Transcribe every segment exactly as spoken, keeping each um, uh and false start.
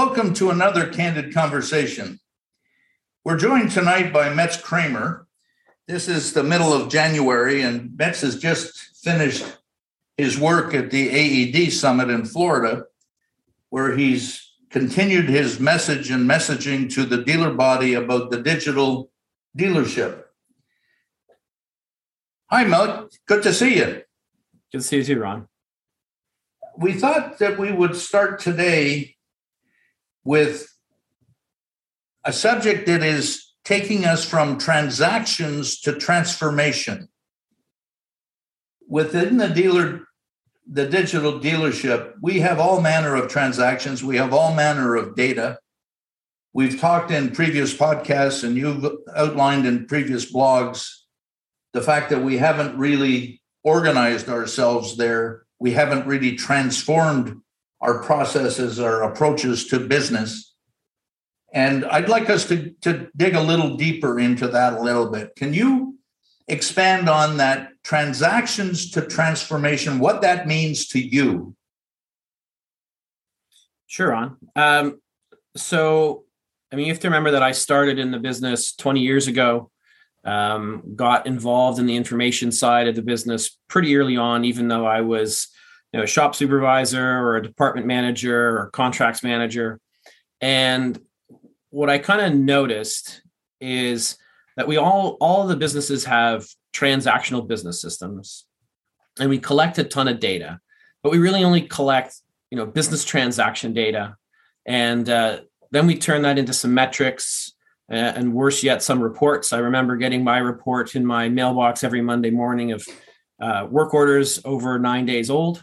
welcome to another Candid Conversation. We're joined tonight by Metz Kramer. This is the middle of January, and Metz has just finished his work at the A E D Summit in Florida, where he's continued his message and messaging to the dealer body about the digital dealership. Hi, Mel. Good to see you. Good to see you too, Ron. We thought that we would start today with a subject that is taking us from transactions to transformation. Within the dealer, the digital dealership, we have all manner of transactions. We have all manner of data. We've talked in previous podcasts, and you've outlined in previous blogs the fact that we haven't really organized ourselves there. We haven't really transformed our processes, our approaches to business. And I'd like us to, to dig a little deeper into that a little bit. Can you expand on that transactions to transformation, what that means to you? Sure, Ron. Um, so, I mean, you have to remember that I started in the business twenty years ago, um, got involved in the information side of the business pretty early on, even though I was you know, a shop supervisor or a department manager or contracts manager. And what I kind of noticed is that we all, all the businesses have transactional business systems, and we collect a ton of data, but we really only collect, you know, business transaction data. And uh, then we turn that into some metrics uh, and worse yet, some reports. I remember getting my report in my mailbox every Monday morning of uh, work orders over nine days old.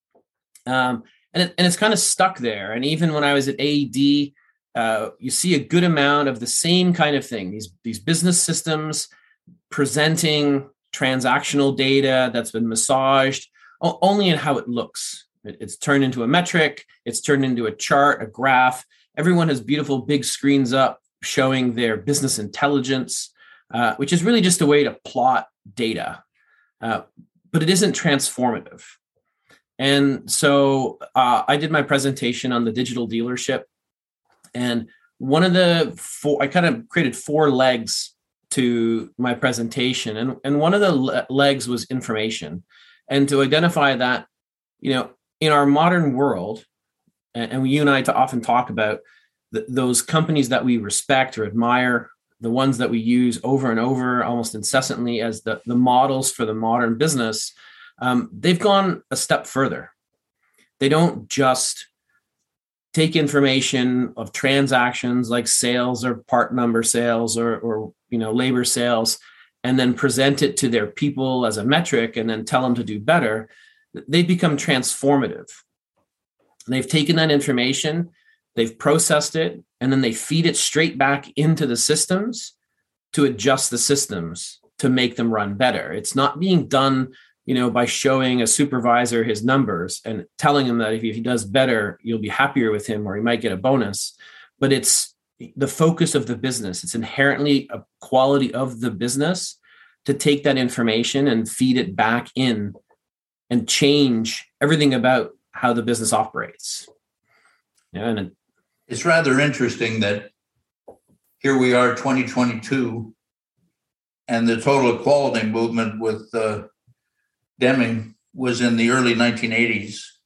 Um, and, it, and it's kind of stuck there. And even when I was at A E D, uh, you see a good amount of the same kind of thing, these, these business systems presenting transactional data that's been massaged o- only in how it looks. It, it's turned into a metric. It's turned into a chart, a graph. Everyone has beautiful big screens up showing their business intelligence, uh, which is really just a way to plot data. Uh, but it isn't transformative. And so uh, I did my presentation on the digital dealership. And one of the four, I kind of created four legs to my presentation. And, and one of the le- legs was information. And to identify that, you know, in our modern world, and, and you and I to often talk about th- those companies that we respect or admire, the ones that we use over and over, almost incessantly as the, the models for the modern business, um, they've gone a step further. They don't just take information of transactions like sales or part number sales or, or you know labor sales and then present it to their people as a metric and then tell them to do better. They've become transformative. They've taken that information, they've processed it, and then they feed it straight back into the systems to adjust the systems to make them run better. It's not being done you know, by showing a supervisor his numbers and telling him that if he does better, you'll be happier with him or he might get a bonus. But it's the focus of the business. It's inherently a quality of the business to take that information and feed it back in and change everything about how the business operates. Yeah, and it, it's rather interesting that here we are, twenty twenty-two, and the total equality movement with uh, Deming was in the early nineteen eighties.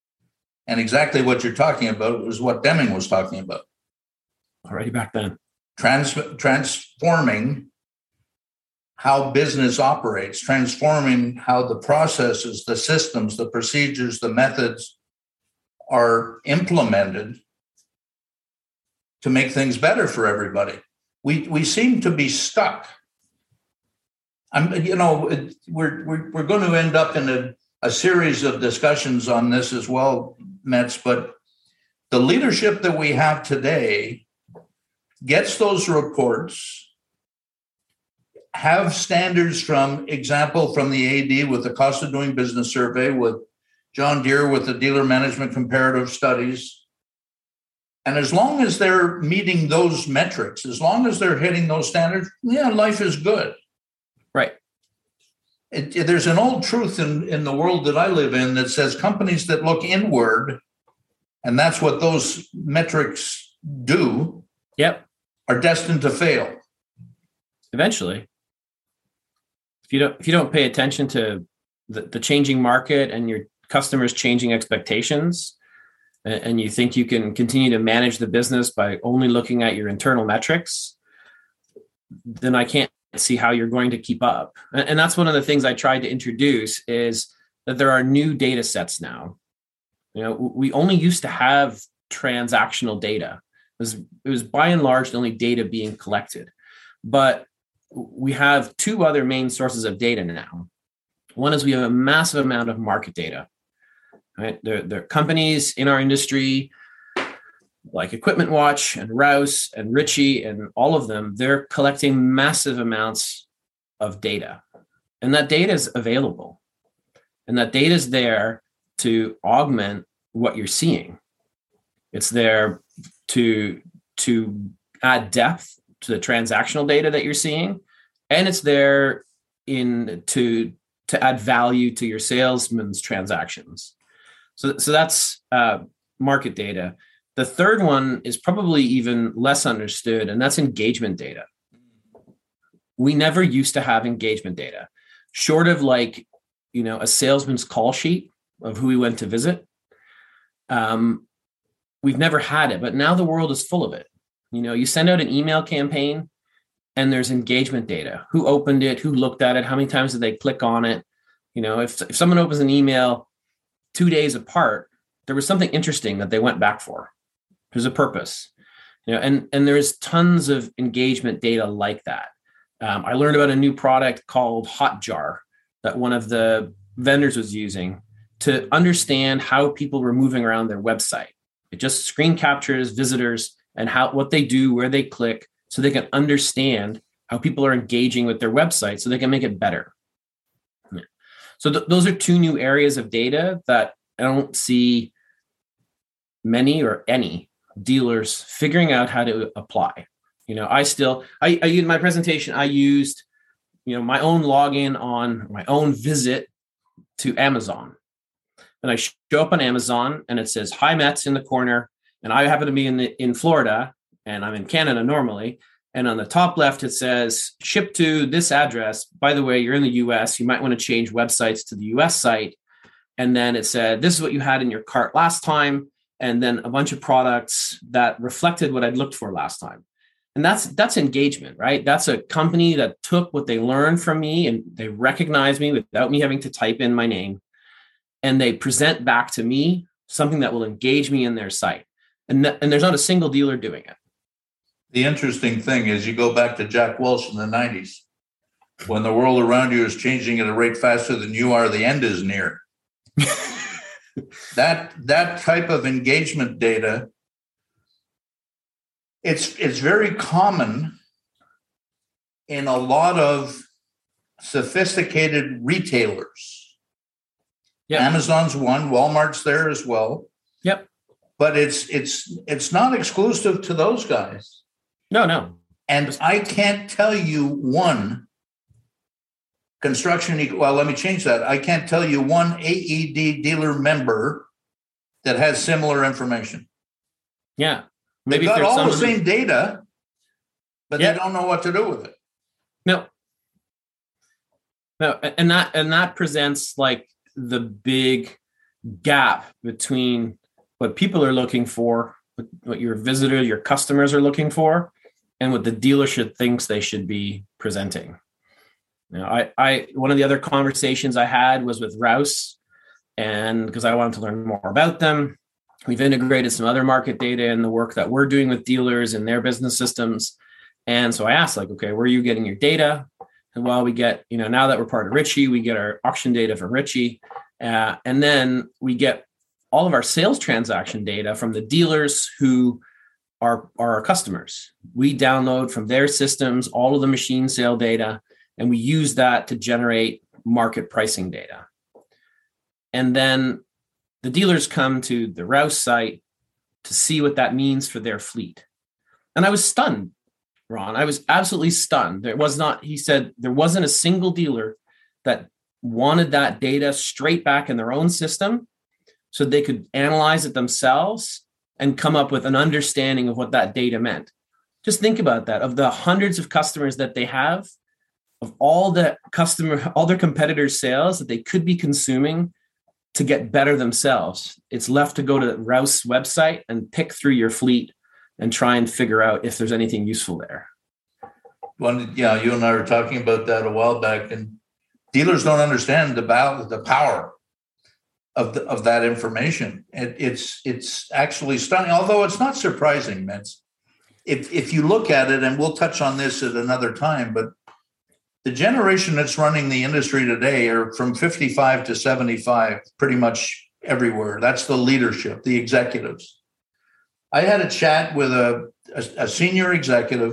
And exactly what you're talking about was what Deming was talking about. Already back then. Trans- transforming how business operates, transforming how the processes, the systems, the procedures, the methods are implemented to make things better for everybody. We, we seem to be stuck. I'm, you know, we're we're we're going to end up in a, a series of discussions on this as well, Metz. But the leadership that we have today gets those reports, have standards from example from the A D with the cost of doing business survey, with John Deere with the dealer management comparative studies. And as long as they're meeting those metrics, as long as they're hitting those standards, yeah, life is good. Right. It, it, there's an old truth in, in the world that I live in that says companies that look inward and that's what those metrics do, Yep. are destined to fail. Eventually. If you don't if you don't pay attention to the, the changing market and your customers' changing expectations, and, and you think you can continue to manage the business by only looking at your internal metrics, then I can't see how you're going to keep up. And, and that's one of the things I tried to introduce, is that there are new data sets now. You know, we only used to have transactional data. It was, it was by and large the only data being collected. But we have two other main sources of data now. One is we have a massive amount of market data. Right? There, there are companies in our industry like Equipment Watch and Rouse and Ritchie and all of them. They're collecting massive amounts of data. And that data is available. And that data is there to augment what you're seeing. It's there to, to add depth to the transactional data that you're seeing, and it's there in to to add value to your salesman's transactions. So, so that's uh, market data. The third one is probably even less understood, and that's engagement data. We never used to have engagement data, short of like, you know, a salesman's call sheet of who we went to visit. Um, we've never had it, but now the world is full of it. You know, you send out an email campaign and there's engagement data. Who opened it? Who looked at it? How many times did they click on it? You know, if, if someone opens an email two days apart, there was something interesting that they went back for. There's a purpose. You know, and, and there's tons of engagement data like that. Um, I learned about a new product called Hotjar that one of the vendors was using to understand how people were moving around their website. It just screen captures visitors and how what they do, where they click, so they can understand how people are engaging with their website so they can make it better. Yeah. So th- those are two new areas of data that I don't see many or any dealers figuring out how to apply. You know, I still, I, I in my presentation, I used, you know, my own login on my own visit to Amazon. And I show up on Amazon and it says, hi, Mets in the corner. And I happen to be in the, in Florida, and I'm in Canada normally. And on the top left, it says, ship to this address. By the way, you're in the U S. You might want to change websites to the U S site. And then it said, this is what you had in your cart last time. And then a bunch of products that reflected what I'd looked for last time. And that's that's engagement, right? That's a company that took what they learned from me and they recognize me without me having to type in my name. And they present back to me something that will engage me in their site. And, th- and there's not a single dealer doing it. The interesting thing is you go back to Jack Welch in the nineties, when the world around you is changing at a rate faster than you are, the end is near. that that type of engagement data, it's it's very common in a lot of sophisticated retailers. Yep. Amazon's one, Walmart's there as well. Yep. But it's it's it's not exclusive to those guys. No, no. And I can't tell you one construction, well, let me change that. I can't tell you one A E D dealer member that has similar information. Yeah. Maybe they've got all the same data, but yeah. they don't know what to do with it. No. No, and that and that presents like the big gap between what people are looking for, what your visitor, your customers are looking for, and what the dealership thinks they should be presenting. You know, I, I, one of the other conversations I had was with Rouse, and because I wanted to learn more about them. We've integrated some other market data in the work that we're doing with dealers and their business systems. And so I asked, like, okay, where are you getting your data? And well, we get, you know, now that we're part of Ritchie, we get our auction data from Ritchie. Uh, and then we get all of our sales transaction data from the dealers who are, are our customers. We download from their systems all of the machine sale data, and we use that to generate market pricing data. And then the dealers come to the Rouse site to see what that means for their fleet. And I was stunned, Ron. I was absolutely stunned. There was not, he said, there wasn't a single dealer that wanted that data straight back in their own system so they could analyze it themselves and come up with an understanding of what that data meant. Just think about that. Of the hundreds of customers that they have, of all the customer, all their competitors' sales that they could be consuming to get better themselves, it's left to go to Rouse website and pick through your fleet and try and figure out if there's anything useful there. One, yeah, you and I were talking about that a while back, and dealers don't understand the value, the power of the, of that information. It, it's it's actually stunning, although it's not surprising, Mintz. If if you look at it, and we'll touch on this at another time, but the generation that's running the industry today are from fifty-five to seventy-five, pretty much everywhere. That's the leadership, the executives. I had a chat with a, a, a senior executive,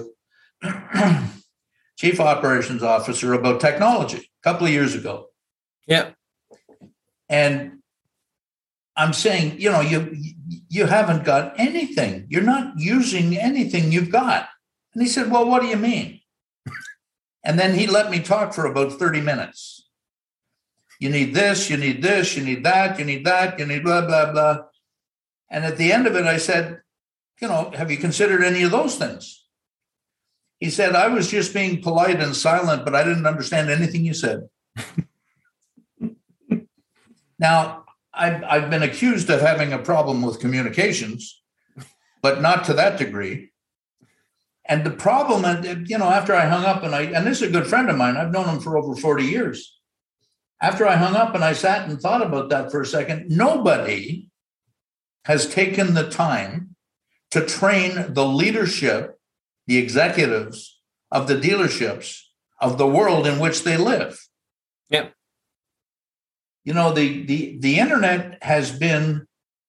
chief operations officer, about technology a couple of years ago. Yeah. And I'm saying, you know, you you haven't got anything. You're not using anything you've got. And he said, well, what do you mean? And then he let me talk for about thirty minutes. You need this, you need this, you need that, you need that, you need blah, blah, blah. And at the end of it, I said, you know, have you considered any of those things? He said, I was just being polite and silent, but I didn't understand anything you said. Now, I've, I've been accused of having a problem with communications, but not to that degree. And the problem, you know, after I hung up, and I, and this is a good friend of mine, I've known him for over forty years. After I hung up and I sat and thought about that for a second, nobody has taken the time to train the leadership, the executives of the dealerships of the world in which they live. Yep. You know, the, the, the internet has been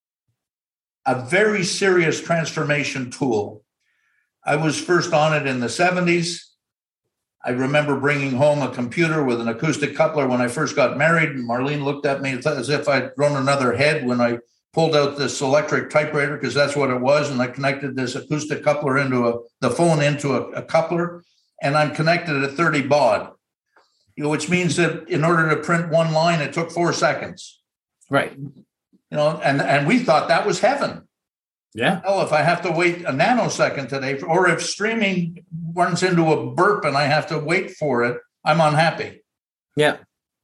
a very serious transformation tool. I was first on it in the seventies. I remember bringing home a computer with an acoustic coupler when I first got married. And Marlene looked at me as if I'd grown another head when I pulled out this electric typewriter, because that's what it was. And I connected this acoustic coupler into a, the phone into a, a coupler, and I'm connected at thirty baud, you know, which means that in order to print one line, it took four seconds. Right. You know, and, and we thought that was heaven. Yeah. Oh, if I have to wait a nanosecond today, or if streaming runs into a burp and I have to wait for it, I'm unhappy. Yeah.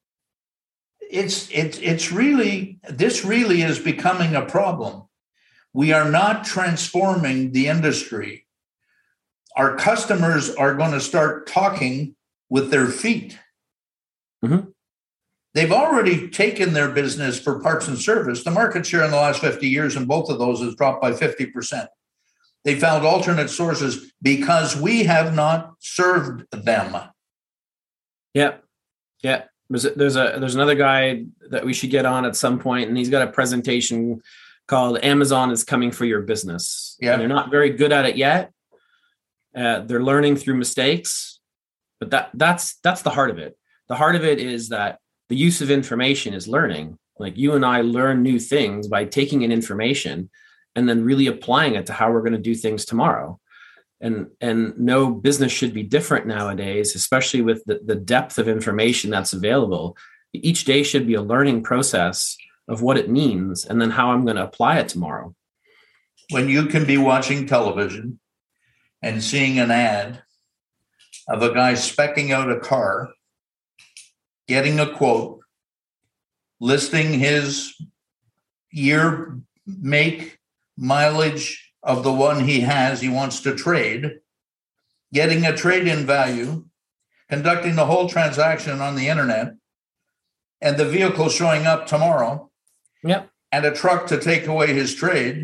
It's it's it's really, this really is becoming a problem. We are not transforming the industry. Our customers are going to start talking with their feet. Mm-hmm. They've already taken their business for parts and service. The market share in the last fifty years in both of those has dropped by fifty percent. They found alternate sources because we have not served them. Yeah. Yeah. There's a, there's a there's another guy that we should get on at some point, and he's got a presentation called Amazon is Coming for Your Business. Yeah. And they're not very good at it yet. Uh, they're learning through mistakes, but that that's that's the heart of it. The heart of it is that the use of information is learning. Like, you and I learn new things by taking in information and then really applying it to how we're going to do things tomorrow. And, and no business should be different nowadays, especially with the, the depth of information that's available. Each day should be a learning process of what it means and then how I'm going to apply it tomorrow. When you can be watching television and seeing an ad of a guy speccing out a car, getting a quote, listing his year, make, mileage of the one he has, he wants to trade, getting a trade-in value, conducting the whole transaction on the internet, and the vehicle showing up tomorrow, yep, and a truck to take away his trade.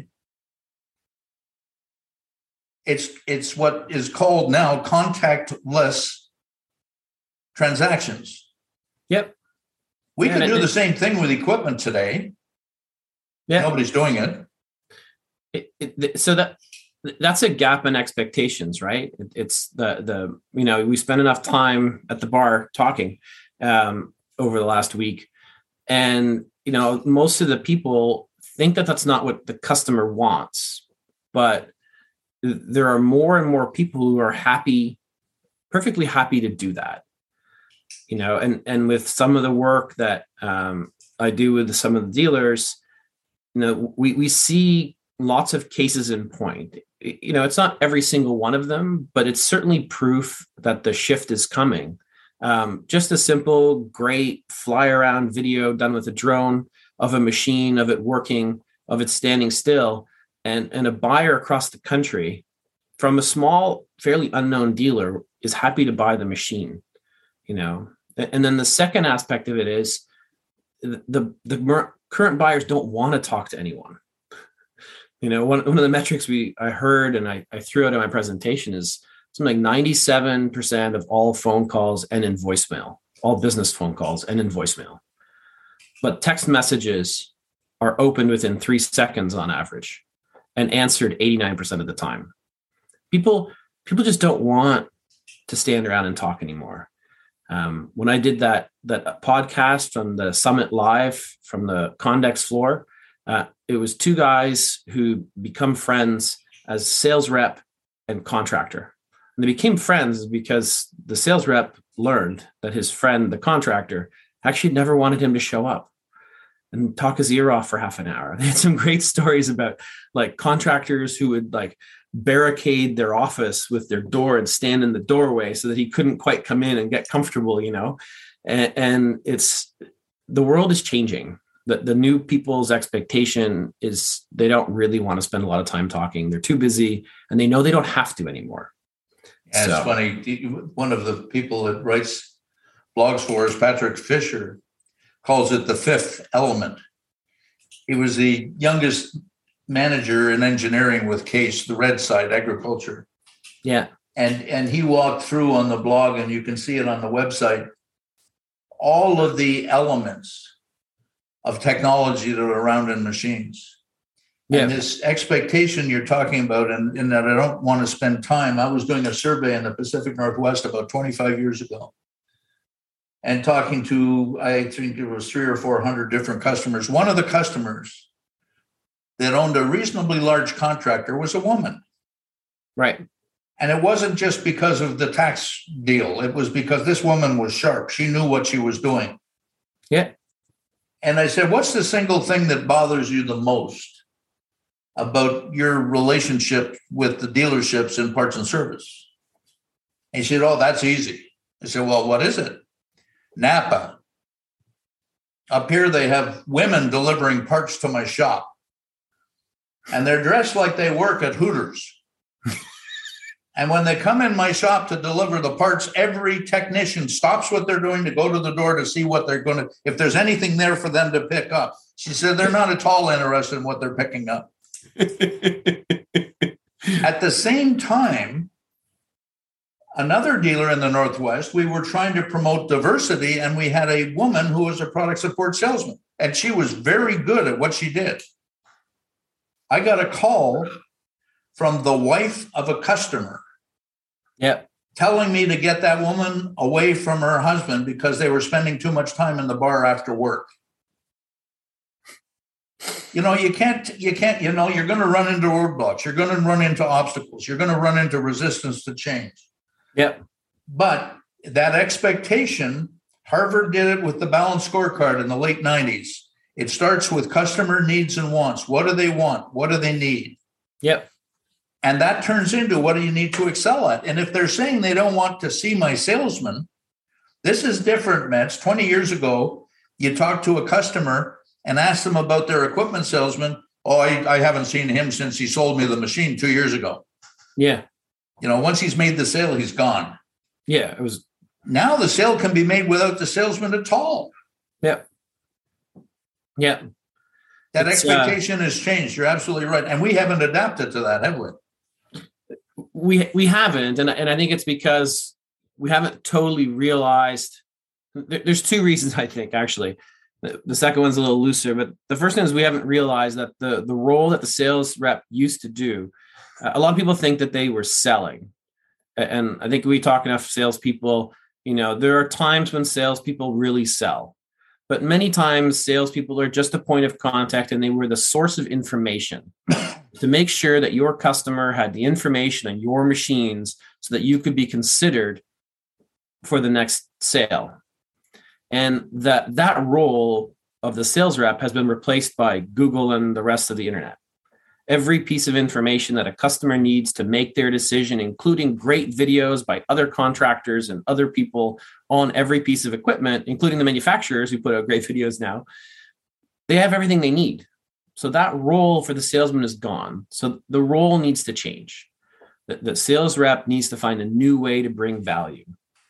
It's, it's what is called now contactless transactions. Yep. We yeah, could do it, the same thing with equipment today. Yeah. Nobody's doing it. It, it. So that that's a gap in expectations, right? It, it's the the you know, we spend enough time at the bar talking um, over the last week, and you know, most of the people think that that's not what the customer wants, but there are more and more people who are happy, perfectly happy to do that. You know, and, and with some of the work that um, I do with some of the dealers, you know, we we see lots of cases in point. You know, it's not every single one of them, but it's certainly proof that the shift is coming. Um, just a simple, great fly around video done with a drone of a machine, of it working, of it standing still, and, and a buyer across the country from a small, fairly unknown dealer is happy to buy the machine, you know. And then the second aspect of it is the, the, the current buyers don't want to talk to anyone. You know, one, one of the metrics we I heard and I, I threw out in my presentation is something like ninety-seven percent of all phone calls end in voicemail, all business phone calls end in voicemail. But text messages are opened within three seconds on average and answered eighty-nine percent of the time. People, people just don't want to stand around and talk anymore. Um, when I did that, that podcast from the Summit Live from the Condex floor, uh, it was two guys who become friends as sales rep and contractor. And they became friends because the sales rep learned that his friend, the contractor, actually never wanted him to show up and talk his ear off for half an hour. They had some great stories about like contractors who would like barricade their office with their door and stand in the doorway so that he couldn't quite come in and get comfortable, you know. And, and it's the world is changing. The, the new people's expectation is they don't really want to spend a lot of time talking. They're too busy and they know they don't have to anymore. Yeah, so. It's funny. One of the people that writes blogs for us, Patrick Fisher, calls it the fifth element. He was the youngest manager in engineering with Case, the red side, agriculture. Yeah. And, and he walked through on the blog, and you can see it on the website, all of the elements of technology that are around in machines. Yeah. And this expectation you're talking about, and, and that I don't want to spend time. I was doing a survey in the Pacific Northwest about twenty-five years ago and talking to, I think it was three or four hundred different customers. One of the customers that owned a reasonably large contractor was a woman. Right. And it wasn't just because of the tax deal. It was because this woman was sharp. She knew what she was doing. Yeah. And I said, what's the single thing that bothers you the most about your relationship with the dealerships in parts and service? And he said, oh, that's easy. I said, well, what is it? Napa. Up here, they have women delivering parts to my shop. And they're dressed like they work at Hooters. And when they come in my shop to deliver the parts, every technician stops what they're doing to go to the door to see what they're going to, if there's anything there for them to pick up. She said they're not at all interested in what they're picking up. At the same time, another dealer in the Northwest, we were trying to promote diversity, and we had a woman who was a product support salesman, and she was very good at what she did. I got a call from the wife of a customer. Yep. Telling me to get that woman away from her husband because they were spending too much time in the bar after work. You know, you can't, you can't, you know, you're going to run into roadblocks. You're going to run into obstacles. You're going to run into resistance to change. Yep. But that expectation, Harvard did it with the balanced scorecard in the late nineties. It starts with customer needs and wants. What do they want? What do they need? Yep. And that turns into what do you need to excel at? And if they're saying they don't want to see my salesman, this is different, Mets. twenty years ago, you talk to a customer and ask them about their equipment salesman. Oh, I, I haven't seen him since he sold me the machine two years ago. Yeah. You know, once he's made the sale, he's gone. Yeah, it was. Now the sale can be made without the salesman at all. Yeah. Yeah. That it's, expectation uh, has changed. You're absolutely right. And we haven't adapted to that, have we? We we haven't, and and I think it's because we haven't totally realized. There's two reasons, I think, actually. The second one's a little looser, but the first one is we haven't realized that the the role that the sales rep used to do. Uh, a lot of people think that they were selling, and I think we talk enough salespeople. You know, there are times when salespeople really sell, but many times salespeople are just a point of contact, and they were the source of information to make sure that your customer had the information on your machines so that you could be considered for the next sale. And that that role of the sales rep has been replaced by Google and the rest of the internet. Every piece of information that a customer needs to make their decision, including great videos by other contractors and other people on every piece of equipment, including the manufacturers who put out great videos now, they have everything they need. So that role for the salesman is gone. So the role needs to change. The, the sales rep needs to find a new way to bring value.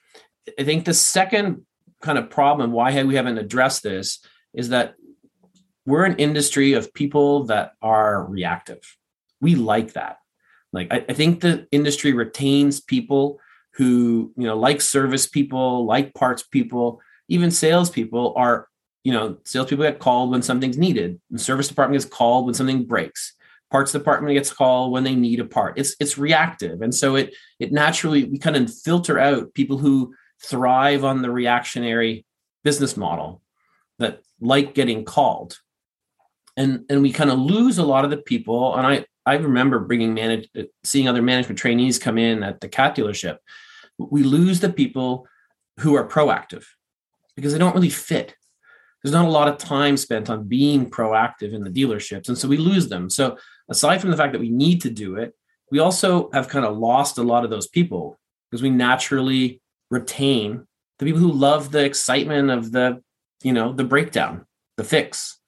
I think the second kind of problem, why we haven't addressed this, is that we're an industry of people that are reactive. We like that. Like, I, I think the industry retains people who, you know, like service people, like parts people, even salespeople are, you know, salespeople get called when something's needed. The service department gets called when something breaks. Parts department gets called when they need a part. It's it's reactive. And so it it naturally, we kind of filter out people who thrive on the reactionary business model that like getting called. And, and we kind of lose a lot of the people. And I, I remember bringing manage, seeing other management trainees come in at the Cat dealership. We lose the people who are proactive because they don't really fit. There's not a lot of time spent on being proactive in the dealerships. And so we lose them. So aside from the fact that we need to do it, we also have kind of lost a lot of those people because we naturally retain the people who love the excitement of the, you know, the breakdown, the fix.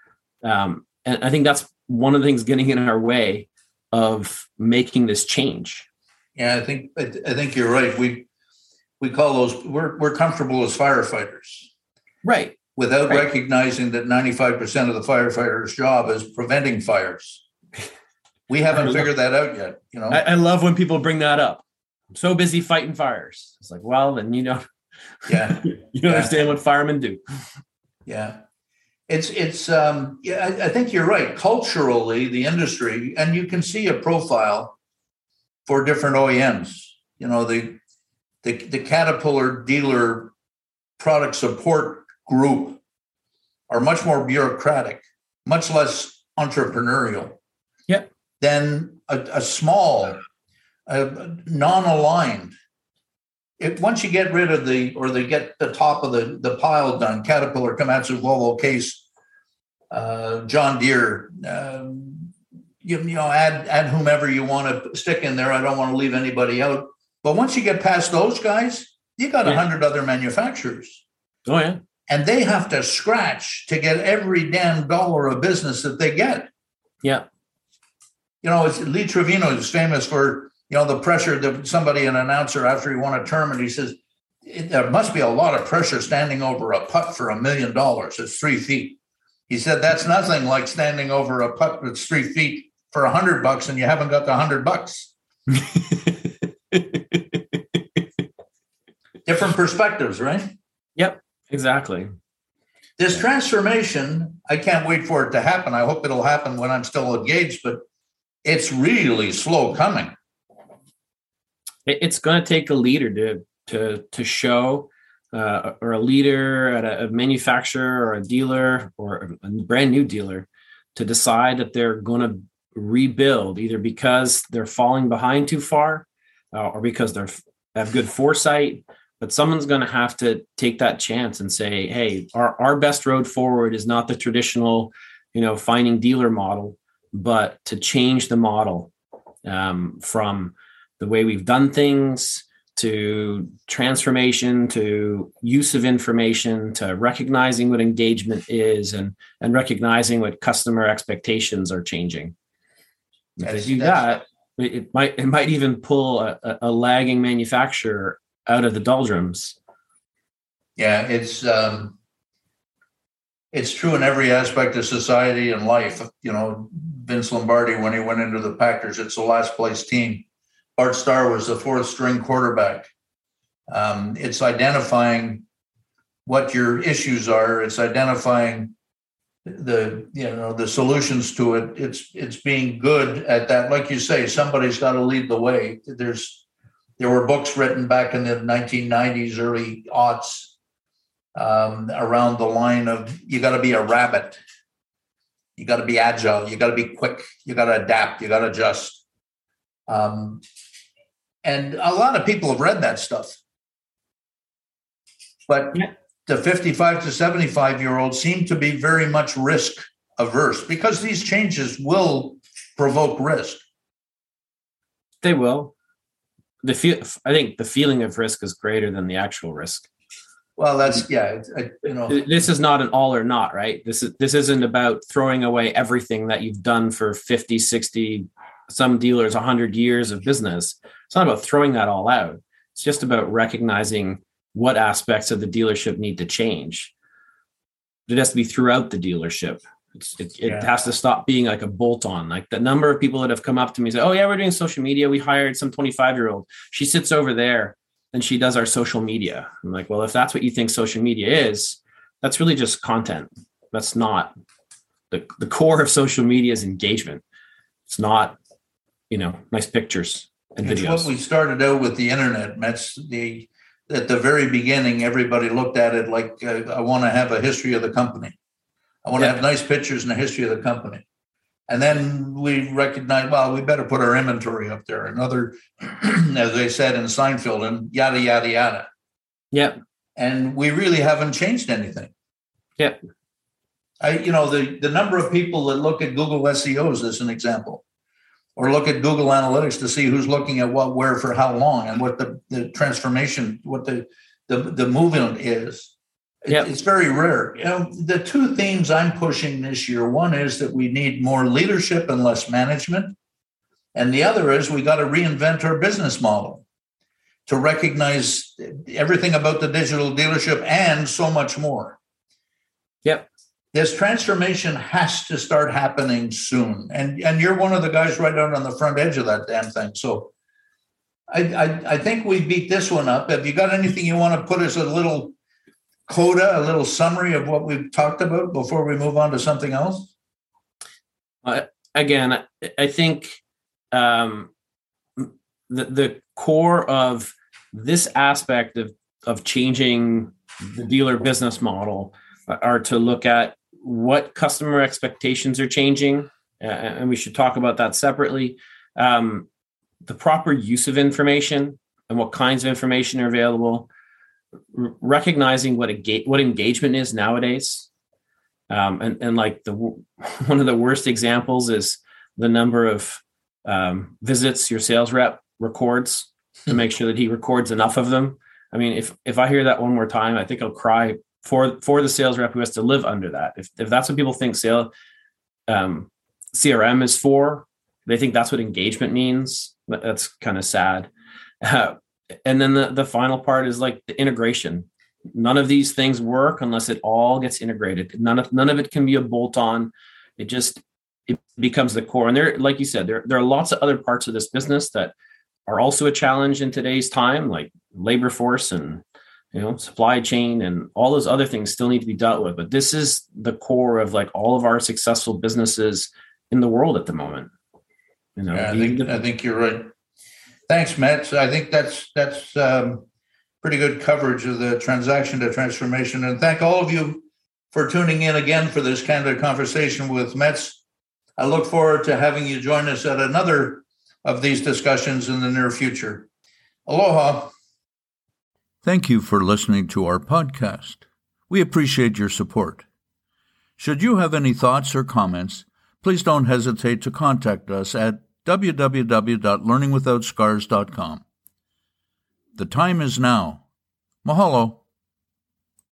Um, and I think that's one of the things getting in our way of making this change. Yeah, I think I, I think you're right. We we call those we're we're comfortable as firefighters, right? Without right. recognizing that ninety-five percent of the firefighter's job is preventing fires. We haven't figured that out yet. You know, I, I love when people bring that up. I'm so busy fighting fires. It's like, well, then you know, yeah, you don't yeah. understand what firemen do. Yeah. It's, it's, um, yeah, I, I think you're right. Culturally, the industry, and you can see a profile for different O E Ms. You know, the, the, the Caterpillar dealer product support group are much more bureaucratic, much less entrepreneurial yep. than a, a small, uh, non-aligned. It, once you get rid of the, or they get the top of the, the pile done, Caterpillar, Komatsu, Volvo, Case, uh, John Deere, uh, you, you know, add, add whomever you want to stick in there. I don't want to leave anybody out. But once you get past those guys, you got a yeah. hundred other manufacturers. Oh, yeah. And they have to scratch to get every damn dollar of business that they get. Yeah. You know, it's, Lee Trevino is famous for, you know, the pressure that somebody, an announcer, after he won a term, and he says, there must be a lot of pressure standing over a putt for a million dollars. It's three feet. He said, that's nothing like standing over a putt that's three feet for a hundred bucks and you haven't got the hundred bucks. Different perspectives, right? Yep, exactly. This transformation, I can't wait for it to happen. I hope it'll happen when I'm still engaged, but it's really slow coming. It's going to take a leader to to to show, uh, or a leader at a, a manufacturer or a dealer or a brand new dealer to decide that they're going to rebuild, either because they're falling behind too far, uh, or because they're have good foresight. But someone's going to have to take that chance and say, "Hey, our our best road forward is not the traditional, you know, finding dealer model, but to change the model um, from the way we've done things, to transformation, to use of information, to recognizing what engagement is, and, and recognizing what customer expectations are changing." If they do that, it might it might even pull a, a lagging manufacturer out of the doldrums. Yeah, it's um, it's true in every aspect of society and life. You know, Vince Lombardi, when he went into the Packers, it's the last place team. Bart Starr was the fourth string quarterback. Um, it's identifying what your issues are. It's identifying the, you know, the solutions to it. It's, it's being good at that. Like you say, somebody's got to lead the way. There's, there were books written back in the nineteen nineties, early aughts, um, around the line of, you got to be a rabbit. You got to be agile. You got to be quick. You got to adapt. You got to adjust. Um, and a lot of people have read that stuff, but yeah. the fifty-five to seventy-five year olds seem to be very much risk averse because these changes will provoke risk. They will. The feel, I think the feeling of risk is greater than the actual risk. Well, that's, yeah, I, you know. This is not an all or not, right? This is, this isn't about throwing away everything that you've done for fifty, sixty, some dealers, one hundred years of business. It's not about throwing that all out. It's just about recognizing what aspects of the dealership need to change. It has to be throughout the dealership. It's, it it Yeah. has to stop being like a bolt-on. Like the number of people that have come up to me and say, oh yeah, we're doing social media. We hired some twenty-five year old. She sits over there and she does our social media. I'm like, well, if that's what you think social media is, that's really just content. That's not the, the core of social media is engagement. It's not, you know, nice pictures and It's videos. what we started out with the internet. That's the, at the very beginning, everybody looked at it like, uh, I want to have a history of the company. I want to Yeah. have nice pictures and a history of the company. And then we recognized, well, we better put our inventory up there. Another, as they said in Seinfeld, and yada, yada, yada. Yeah. And we really haven't changed anything. Yeah. I, you know, the, the number of people that look at Google S E Os as an example, or look at Google Analytics to see who's looking at what, where, for how long, and what the, the transformation, what the, the, the movement is. It, Yep. It's very rare. You know, the two themes I'm pushing this year, one is that we need more leadership and less management. And the other is we got to reinvent our business model to recognize everything about the digital dealership and so much more. Yep. This transformation has to start happening soon. And, and you're one of the guys right out on the front edge of that damn thing. So I, I, I think we beat this one up. Have you got anything you want to put as a little coda, a little summary of what we've talked about before we move on to something else? Uh, again, I think um, the, the core of this aspect of, of changing the dealer business model are to look at what customer expectations are changing, uh, and we should talk about that separately. Um, the proper use of information and what kinds of information are available, r- recognizing what a what engagement is nowadays. Um, and, and like the one of the worst examples is the number of um, visits your sales rep records to make sure that he records enough of them. I mean, if if I hear that one more time, I think I'll cry for for the sales rep who has to live under that. If if that's what people think sale um, C R M is for, they think that's what engagement means. That's kind of sad. Uh, and then the the final part is like the integration. None of these things work unless it all gets integrated. None of none of it can be a bolt-on. It just it becomes the core. And there, like you said, there there are lots of other parts of this business that are also a challenge in today's time, like labor force and you know supply chain and all those other things still need to be dealt with. But this is the core of like all of our successful businesses in the world at the moment. You know, yeah, I think I think you're right. Thanks, Matt. I think that's that's. Um, pretty good coverage of the transaction to transformation. And thank all of you for tuning in again for this kind of conversation with Metz. I look forward to having you join us at another of these discussions in the near future. Aloha. Thank you for listening to our podcast. We appreciate your support. Should you have any thoughts or comments, please don't hesitate to contact us at w w w dot learning without scars dot com. The time is now. Mahalo.